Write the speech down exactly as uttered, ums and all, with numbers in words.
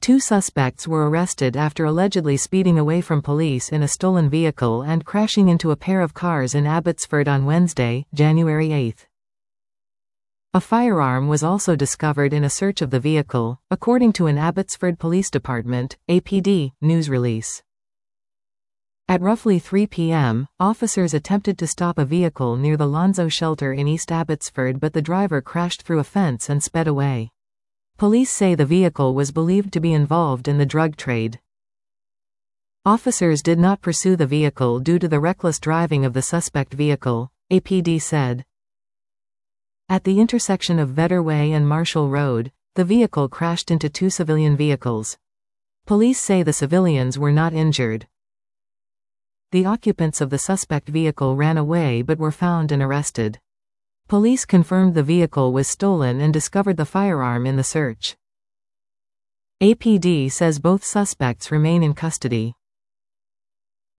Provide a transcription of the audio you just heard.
Two suspects were arrested after allegedly speeding away from police in a stolen vehicle and crashing into a pair of cars in Abbotsford on Wednesday, January eighth. A firearm was also discovered in a search of the vehicle, according to an Abbotsford Police Department, A P D, news release. At roughly three p m, officers attempted to stop a vehicle near the Lonzo shelter in East Abbotsford, but the driver crashed through a fence and sped away. Police say the vehicle was believed to be involved in the drug trade. Officers did not pursue the vehicle due to the reckless driving of the suspect vehicle, A P D said. At the intersection of Vedder Way and Marshall Road, the vehicle crashed into two civilian vehicles. Police say the civilians were not injured. The occupants of the suspect vehicle ran away but were found and arrested. Police confirmed the vehicle was stolen and discovered the firearm in the search. A P D says both suspects remain in custody.